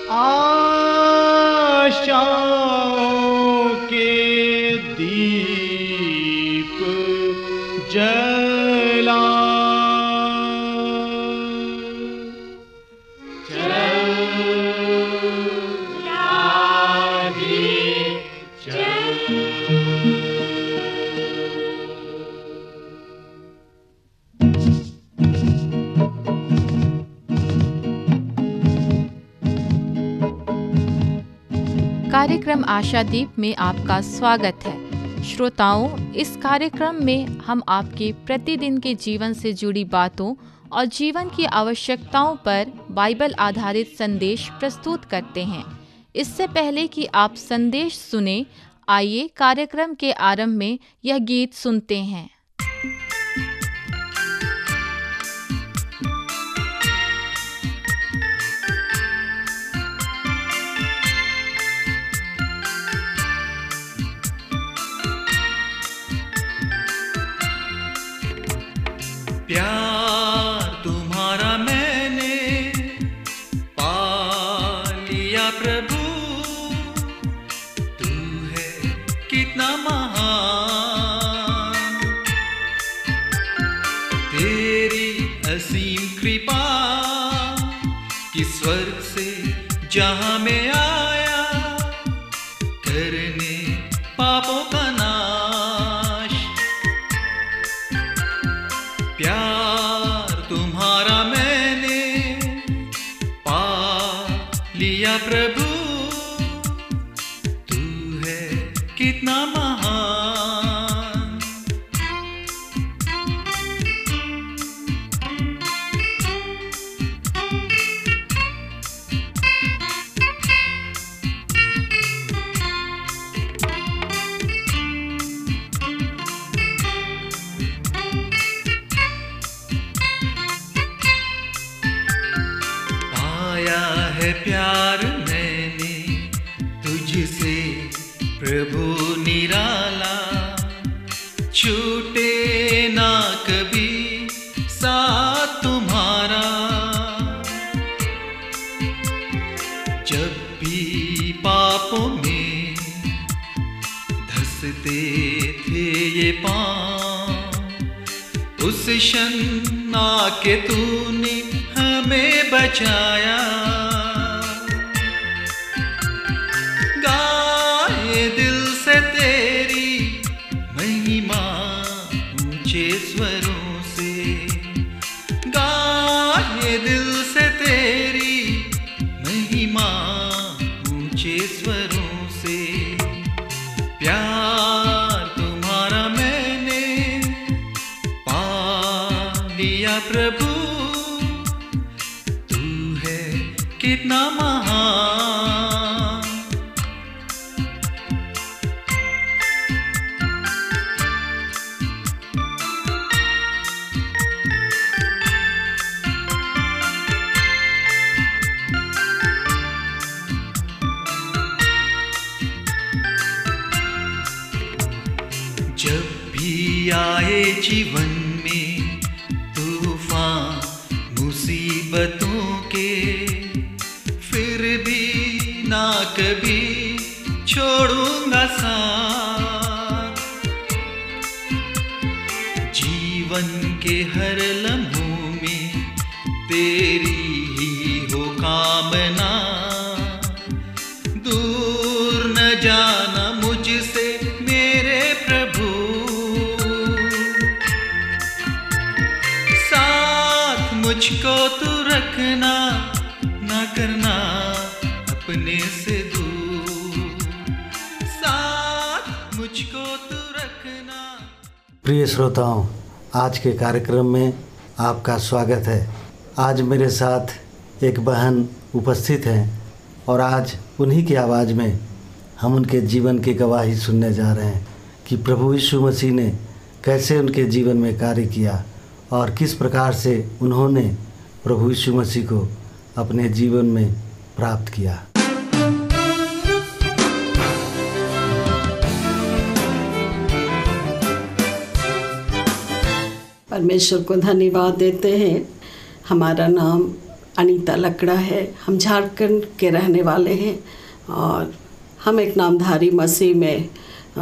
आशाओं के दीप जला कार्यक्रम आशादीप में आपका स्वागत है। श्रोताओं, इस कार्यक्रम में हम आपके प्रतिदिन के जीवन से जुड़ी बातों और जीवन की आवश्यकताओं पर बाइबल आधारित संदेश प्रस्तुत करते हैं। इससे पहले कि आप संदेश सुने, आइए कार्यक्रम के आरंभ में यह गीत सुनते हैं। प्यार तुम्हारा मैंने पा लिया प्रभु, तू है कितना महान, तेरी असीम कृपा कि स्वर्ग से जहां में आया करने पापों का नाश। प्यार तुम्हारा मैंने पा लिया प्रभु, तू है कितना महान। प्यार मैंने तुझसे प्रभु निराला, छूटे ना कभी साथ तुम्हारा। जब भी पापों में धंसते थे ये पाँव, उस क्षण आके तूने हमें बचाया। गाए दिल से तेरी महिमा ऊंचे स्वरों से, गाए दिल से तेरी महिमा ऊंचे स्वरों से। प्यार तुम्हारा मैंने पा लिया प्रभु, कितना महान। जब भी आए जीवन में तूफान मुसीबतों के, फिर भी ना कभी छोड़ूंगा साथ। जीवन के हर लम्हों में तेरी ही हो कामना, दूर न जाना मुझसे मेरे प्रभु। साथ मुझको तू रखना, ना करना अपने से दूर, साथ मुझको तू रखना। प्रिय श्रोताओं, आज के कार्यक्रम में आपका स्वागत है। आज मेरे साथ एक बहन उपस्थित हैं और आज उन्हीं की आवाज़ में हम उनके जीवन की गवाही सुनने जा रहे हैं कि प्रभु यीशु मसीह ने कैसे उनके जीवन में कार्य किया और किस प्रकार से उन्होंने प्रभु यीशु मसीह को अपने जीवन में प्राप्त किया। परमेश्वर को धन्यवाद देते हैं। हमारा नाम अनीता लकड़ा है। हम झारखंड के रहने वाले हैं और हम एक नामधारी मसीह में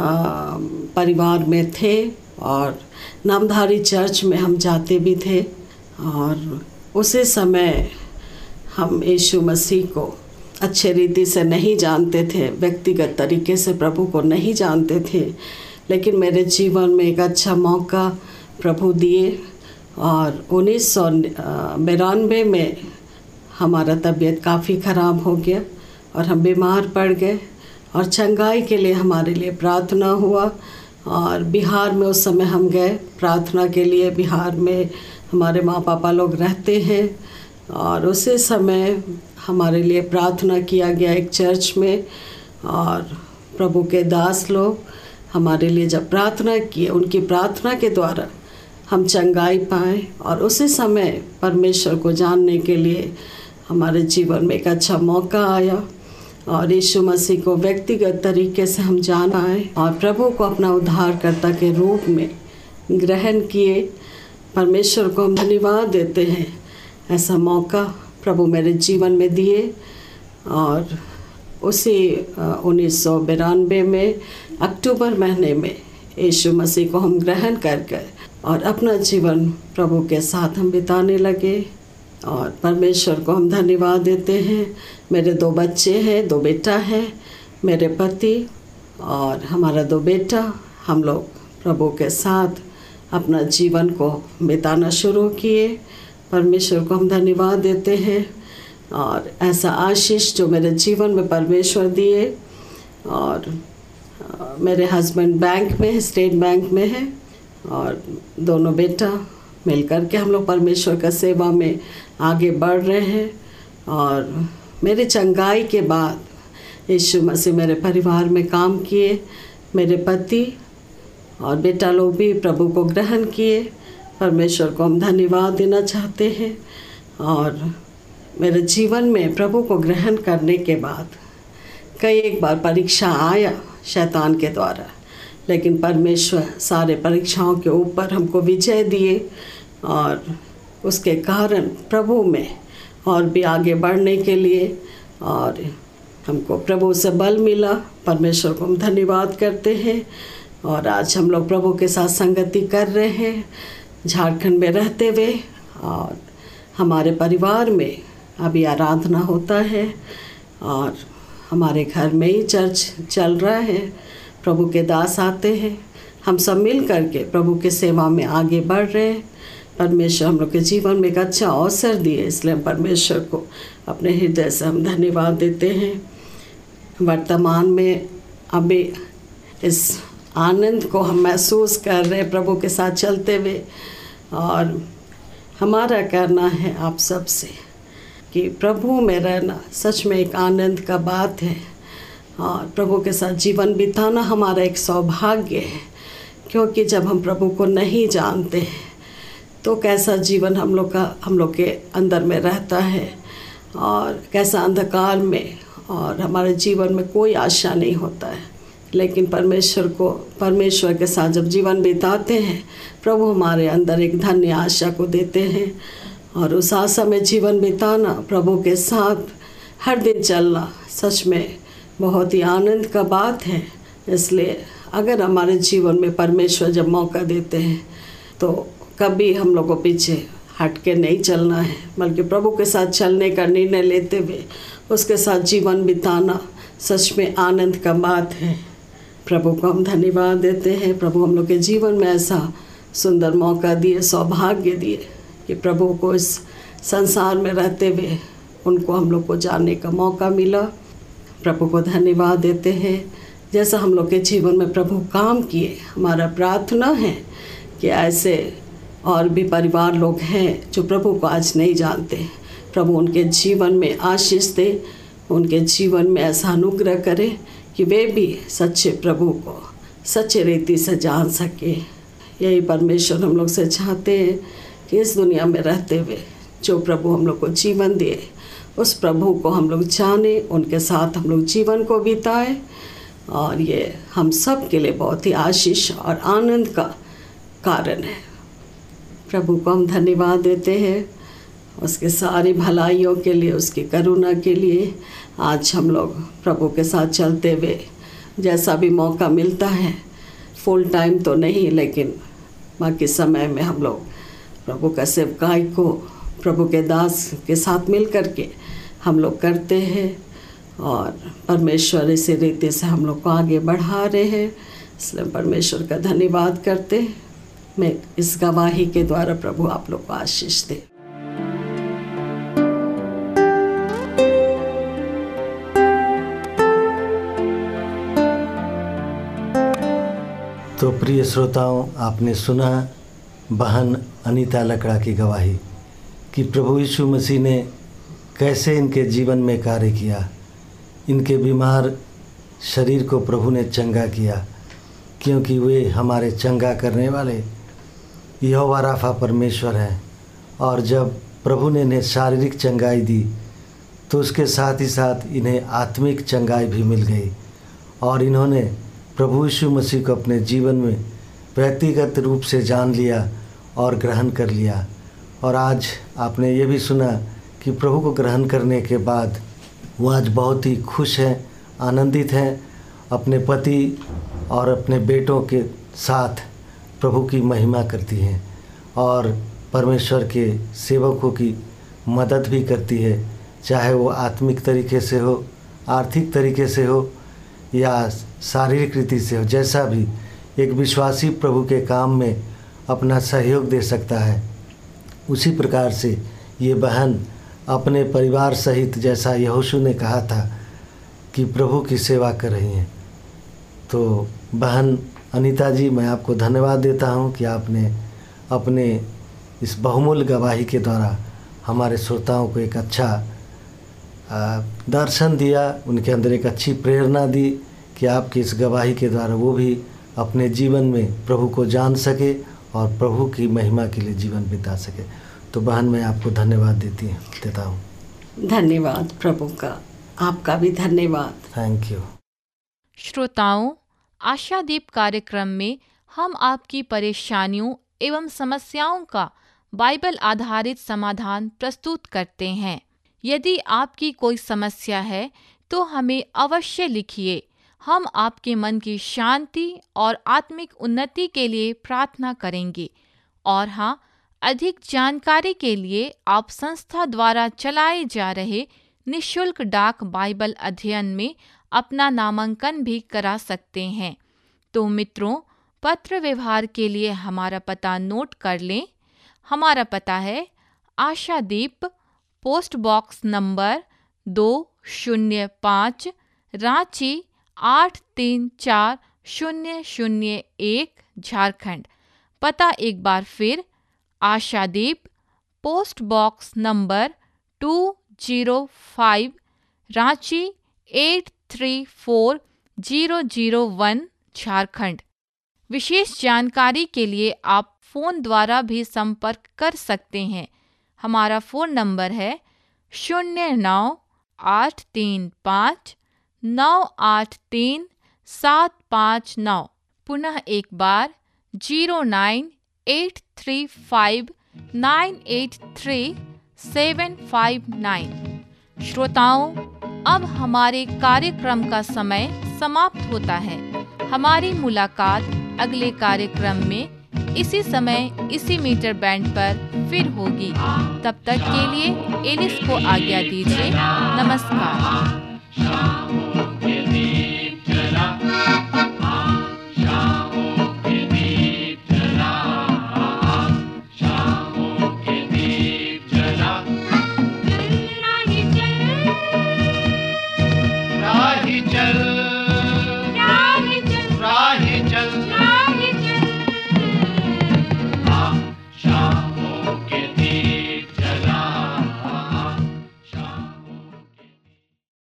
परिवार में थे और नामधारी चर्च में हम जाते भी थे। और उसी समय हम यीशु मसीह को अच्छे रीति से नहीं जानते थे, व्यक्तिगत तरीके से प्रभु को नहीं जानते थे। लेकिन मेरे जीवन में एक अच्छा मौका प्रभु दिए और 1992 में हमारा तबीयत काफ़ी ख़राब हो गया और हम बीमार पड़ गए और चंगाई के लिए हमारे लिए प्रार्थना हुआ। और बिहार में उस समय हम गए प्रार्थना के लिए। बिहार में हमारे माँ पापा लोग रहते हैं और उसी समय हमारे लिए प्रार्थना किया गया एक चर्च में। और प्रभु के दास लोग हमारे लिए जब प्रार्थना किए, उनकी प्रार्थना के द्वारा हम चंगाई पाए। और उसी समय परमेश्वर को जानने के लिए हमारे जीवन में एक अच्छा मौका आया और यीशु मसीह को व्यक्तिगत तरीके से हम जान आए और प्रभु को अपना उद्धारकर्ता के रूप में ग्रहण किए। परमेश्वर को हम धन्यवाद देते हैं, ऐसा मौका प्रभु मेरे जीवन में दिए। और उसी 1992 में अक्टूबर महीने में यीशु मसीह को हम ग्रहण कर गए और अपना जीवन प्रभु के साथ हम बिताने लगे। और परमेश्वर को हम धन्यवाद देते हैं। मेरे 2 बच्चे हैं, 2 बेटा है, मेरे पति और हमारा 2 बेटा। हम लोग प्रभु के साथ अपना जीवन को बिताना शुरू किए। परमेश्वर को हम धन्यवाद देते हैं और ऐसा आशीष जो मेरे जीवन में परमेश्वर दिए। और मेरे हस्बैंड बैंक में है, स्टेट बैंक में है और दोनों बेटा मिलकर के हम लोग परमेश्वर का सेवा में आगे बढ़ रहे हैं। और मेरे चंगाई के बाद यीशु मसीह मेरे परिवार में काम किए। मेरे पति और बेटा लोग भी प्रभु को ग्रहण किए। परमेश्वर को हम धन्यवाद देना चाहते हैं। और मेरे जीवन में प्रभु को ग्रहण करने के बाद कई एक बार परीक्षा आया शैतान के द्वारा, लेकिन परमेश्वर सारे परीक्षाओं के ऊपर हमको विजय दिए और उसके कारण प्रभु में और भी आगे बढ़ने के लिए और हमको प्रभु से बल मिला। परमेश्वर को हम धन्यवाद करते हैं। और आज हम लोग प्रभु के साथ संगति कर रहे हैं झारखंड में रहते हुए। और हमारे परिवार में अभी आराधना होता है और हमारे घर में ही चर्च चल रहा है। प्रभु के दास आते हैं, हम सब मिल करके प्रभु के सेवा में आगे बढ़ रहे हैं। परमेश्वर हम लोग के जीवन में एक अच्छा अवसर दिए, इसलिए हम परमेश्वर को अपने हृदय से हम धन्यवाद देते हैं। वर्तमान में अभी इस आनंद को हम महसूस कर रहे हैं प्रभु के साथ चलते हुए। और हमारा कहना है आप सब से कि प्रभु में रहना सच में एक आनंद का बात है और प्रभु के साथ जीवन बिताना हमारा एक सौभाग्य है। क्योंकि जब हम प्रभु को नहीं जानते हैं तो कैसा जीवन हम लोग के अंदर में रहता है और कैसा अंधकार में और हमारे जीवन में कोई आशा नहीं होता है। लेकिन परमेश्वर के साथ जब जीवन बिताते हैं, प्रभु हमारे अंदर एक धन्य आशा को देते हैं और उस आशा में जीवन बिताना, प्रभु के साथ हर दिन चलना सच में बहुत ही आनंद का बात है। इसलिए अगर हमारे जीवन में परमेश्वर जब मौका देते हैं तो कभी हम लोग को पीछे हट के नहीं चलना है, बल्कि प्रभु के साथ चलने का निर्णय लेते हुए उसके साथ जीवन बिताना सच में आनंद का बात है। प्रभु को हम धन्यवाद देते हैं। प्रभु हम लोग के जीवन में ऐसा सुंदर मौका दिए, सौभाग्य दिए कि प्रभु को इस संसार में रहते हुए उनको हम लोग को जानने का मौका मिला। प्रभु को धन्यवाद देते हैं। जैसा हम लोग के जीवन में प्रभु काम किए, हमारा प्रार्थना है कि ऐसे और भी परिवार लोग हैं जो प्रभु को आज नहीं जानते। प्रभु उनके जीवन में आशीष दे, उनके जीवन में ऐसा अनुग्रह करे कि वे भी सच्चे प्रभु को सच्चे रीति से जान सके। यही परमेश्वर हम लोग से चाहते हैं कि इस दुनिया में रहते हुए जो प्रभु हम लोग को जीवन दिए, उस प्रभु को हम लोग जाने, उनके साथ हम लोग जीवन को बिताएं। और ये हम सब के लिए बहुत ही आशीष और आनंद का कारण है। प्रभु को हम धन्यवाद देते हैं उसके सारी भलाइयों के लिए, उसकी करुणा के लिए आज हम लोग प्रभु के साथ चलते हुए जैसा भी मौका मिलता है, फुल टाइम तो नहीं लेकिन बाकी समय में हम लोग प्रभु का सेवकाई को प्रभु के दास के साथ मिल करके हम लोग करते हैं और परमेश्वर इसी रीति से हम लोग को आगे बढ़ा रहे हैं। इसलिए परमेश्वर का धन्यवाद करते हैं। मैं इस गवाही के द्वारा प्रभु आप लोग को आशीष दे। तो प्रिय श्रोताओं, आपने सुना बहन अनीता लकड़ा की गवाही कि प्रभु यीशु मसीह ने कैसे इनके जीवन में कार्य किया। इनके बीमार शरीर को प्रभु ने चंगा किया, क्योंकि वे हमारे चंगा करने वाले यहोवा राफा परमेश्वर हैं। और जब प्रभु ने इन्हें शारीरिक चंगाई दी तो उसके साथ ही साथ इन्हें आत्मिक चंगाई भी मिल गई और इन्होंने प्रभु यीशु मसीह को अपने जीवन में व्यक्तिगत रूप से जान लिया और ग्रहण कर लिया। और आज आपने ये भी सुना कि प्रभु को ग्रहण करने के बाद वो आज बहुत ही खुश हैं, आनंदित हैं, अपने पति और अपने बेटों के साथ प्रभु की महिमा करती हैं और परमेश्वर के सेवकों की मदद भी करती है, चाहे वो आत्मिक तरीके से हो, आर्थिक तरीके से हो या शारीरिक रीति से हो। जैसा भी एक विश्वासी प्रभु के काम में अपना सहयोग दे सकता है, उसी प्रकार से ये बहन अपने परिवार सहित, जैसा यहोशू ने कहा था, कि प्रभु की सेवा कर रही हैं। तो बहन अनीता जी, मैं आपको धन्यवाद देता हूं कि आपने अपने इस बहुमूल्य गवाही के द्वारा हमारे श्रोताओं को एक अच्छा दर्शन दिया, उनके अंदर एक अच्छी प्रेरणा दी कि आपकी इस गवाही के द्वारा वो भी अपने जीवन में प्रभु को जान सके और प्रभु की महिमा के लिए जीवन बिता सके। तो बहन, मैं आपको धन्यवाद देता हूँ। धन्यवाद प्रभु का, आपका भी धन्यवाद। Thank you. श्रोताओं, आशादीप कार्यक्रम में हम आपकी परेशानियों एवं समस्याओं का बाइबल आधारित समाधान प्रस्तुत करते हैं। यदि आपकी कोई समस्या है तो हमें अवश्य लिखिए। हम आपके मन की शांति और आत्मिक उन्नति के लिए प्रार्थना करेंगे। और हाँ, अधिक जानकारी के लिए आप संस्था द्वारा चलाए जा रहे निःशुल्क डाक बाइबल अध्ययन में अपना नामांकन भी करा सकते हैं। तो मित्रों, पत्र व्यवहार के लिए हमारा पता नोट कर लें। हमारा पता है Ashadeep, post box number 205, Ranchi 834001, Jharkhand. पता एक बार फिर, Ashadeep, post box number 205, Ranchi 834001, Jharkhand. विशेष जानकारी के लिए आप फ़ोन द्वारा भी संपर्क कर सकते हैं। हमारा फ़ोन नंबर है 09835983 पुनः एक बार 09835983759। श्रोताओं, अब हमारे कार्यक्रम का समय समाप्त होता है। हमारी मुलाकात अगले कार्यक्रम में इसी समय इसी मीटर बैंड पर फिर होगी। तब तक के लिए एलिस को आज्ञा दीजिए। नमस्कार।